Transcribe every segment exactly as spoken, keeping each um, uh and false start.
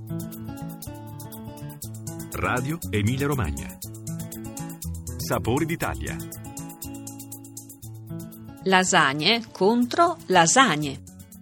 Radio Emilia Romagna. Sapori d'Italia. Lasagne contro lasagne.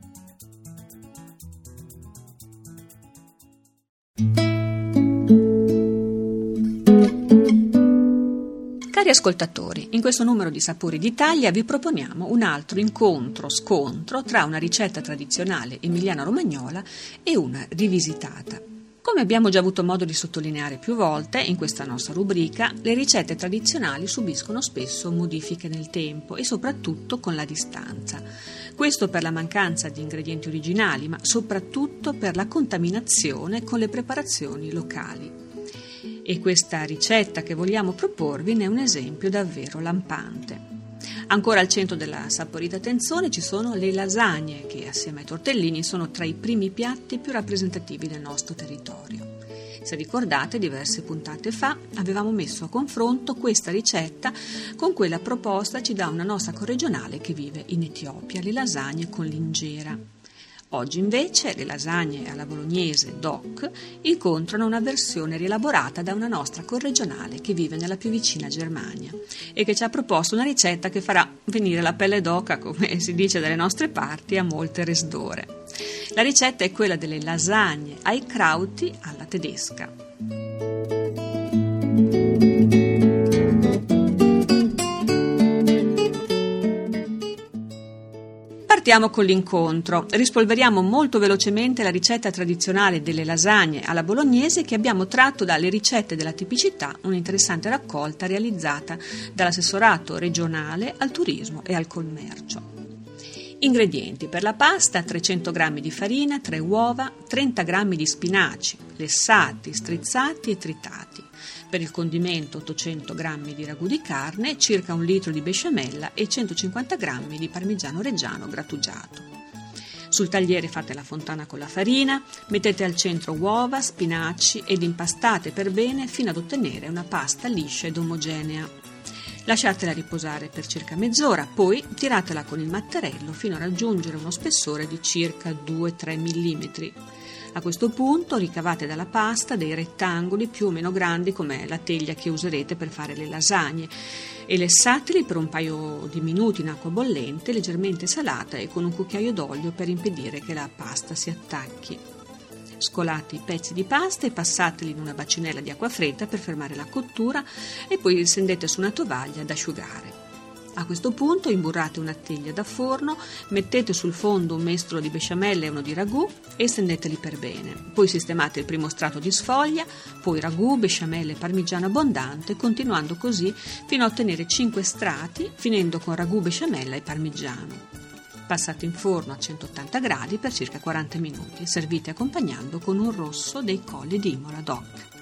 Cari ascoltatori, in questo numero di Sapori d'Italia vi proponiamo un altro incontro-scontro tra una ricetta tradizionale emiliano-romagnola e una rivisitata. Come abbiamo già avuto modo di sottolineare più volte in questa nostra rubrica, le ricette tradizionali subiscono spesso modifiche nel tempo e soprattutto con la distanza. Questo per la mancanza di ingredienti originali, ma soprattutto per la contaminazione con le preparazioni locali. E questa ricetta che vogliamo proporvi ne è un esempio davvero lampante. Ancora al centro della saporita attenzione ci sono le lasagne, che assieme ai tortellini sono tra i primi piatti più rappresentativi del nostro territorio. Se ricordate, diverse puntate fa avevamo messo a confronto questa ricetta con quella propostaci da una nostra corregionale che vive in Etiopia, le lasagne con l'injera. Oggi invece le lasagne alla bolognese doc incontrano una versione rielaborata da una nostra corregionale che vive nella più vicina Germania e che ci ha proposto una ricetta che farà venire la pelle d'oca, come si dice dalle nostre parti, a molte resdore. La ricetta è quella delle lasagne ai krauti alla tedesca. Partiamo con l'incontro. Rispolveriamo molto velocemente la ricetta tradizionale delle lasagne alla bolognese che abbiamo tratto dalle ricette della tipicità, un'interessante raccolta realizzata dall'assessorato regionale al turismo e al commercio. Ingredienti: per la pasta trecento grammi di farina, tre uova, trenta grammi di spinaci, lessati, strizzati e tritati. Per il condimento ottocento grammi di ragù di carne, circa un litro di besciamella e centocinquanta grammi di parmigiano reggiano grattugiato. Sul tagliere fate la fontana con la farina, mettete al centro uova, spinaci ed impastate per bene fino ad ottenere una pasta liscia ed omogenea. Lasciatela riposare per circa mezz'ora, poi tiratela con il mattarello fino a raggiungere uno spessore di circa due tre millimetri. A questo punto ricavate dalla pasta dei rettangoli più o meno grandi come la teglia che userete per fare le lasagne e lessateli per un paio di minuti in acqua bollente, leggermente salata e con un cucchiaio d'olio per impedire che la pasta si attacchi. Scolate i pezzi di pasta e passateli in una bacinella di acqua fredda per fermare la cottura e poi stendete su una tovaglia ad asciugare. A questo punto imburrate una teglia da forno, mettete sul fondo un mestolo di besciamella e uno di ragù e stendeteli per bene. Poi sistemate il primo strato di sfoglia, poi ragù, besciamella e parmigiano abbondante, continuando così fino a ottenere cinque strati, finendo con ragù, besciamella e parmigiano. Passate in forno a centottanta gradi per circa quaranta minuti e servite accompagnando con un rosso dei colli di Imola doc.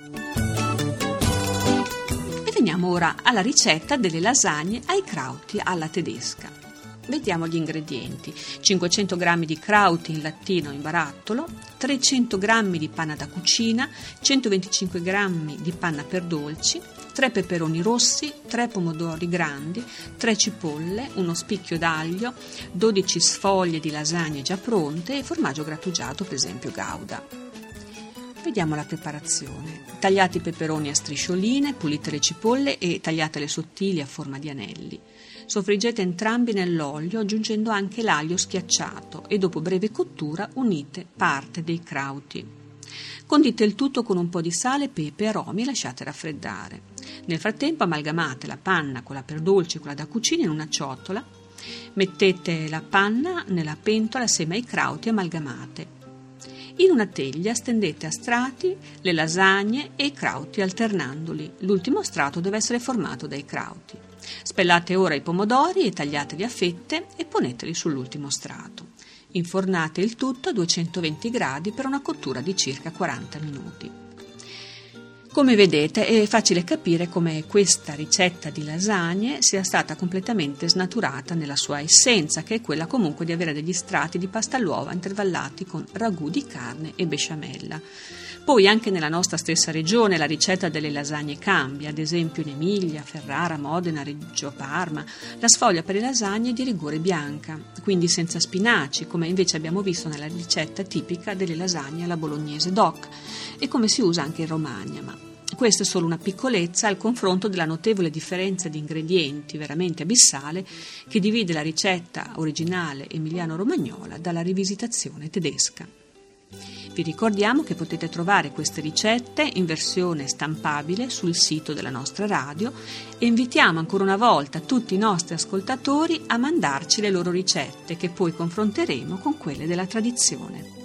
Veniamo ora alla ricetta delle lasagne ai krauti alla tedesca. Vediamo gli ingredienti: cinquecento grammi di krauti in lattino in barattolo, trecento grammi di panna da cucina, centoventicinque grammi di panna per dolci, tre peperoni rossi, tre pomodori grandi, tre cipolle, uno spicchio d'aglio, dodici sfoglie di lasagne già pronte e formaggio grattugiato, per esempio Gouda. Vediamo la preparazione. Tagliate i peperoni a striscioline, pulite le cipolle e tagliatele sottili a forma di anelli. Soffriggete entrambi nell'olio aggiungendo anche l'aglio schiacciato e dopo breve cottura unite parte dei krauti. Condite il tutto con un po' di sale, pepe e aromi e lasciate raffreddare. Nel frattempo amalgamate la panna, quella per dolci e quella da cucina in una ciotola. Mettete la panna nella pentola assieme ai krauti amalgamate. In una teglia stendete a strati le lasagne e i krauti alternandoli. L'ultimo strato deve essere formato dai krauti. Spellate ora i pomodori e tagliateli a fette e poneteli sull'ultimo strato. Infornate il tutto a duecentoventi gradi per una cottura di circa quaranta minuti. Come vedete è facile capire come questa ricetta di lasagne sia stata completamente snaturata nella sua essenza, che è quella comunque di avere degli strati di pasta all'uova intervallati con ragù di carne e besciamella. Poi anche nella nostra stessa regione la ricetta delle lasagne cambia, ad esempio in Emilia, Ferrara, Modena, Reggio, Parma. La sfoglia per le lasagne è di rigore bianca, quindi senza spinaci, come invece abbiamo visto nella ricetta tipica delle lasagne alla bolognese doc, e come si usa anche in Romagna, ma questa è solo una piccolezza al confronto della notevole differenza di ingredienti, veramente abissale, che divide la ricetta originale emiliano-romagnola dalla rivisitazione tedesca. Vi ricordiamo che potete trovare queste ricette in versione stampabile sul sito della nostra radio e invitiamo ancora una volta tutti i nostri ascoltatori a mandarci le loro ricette che poi confronteremo con quelle della tradizione.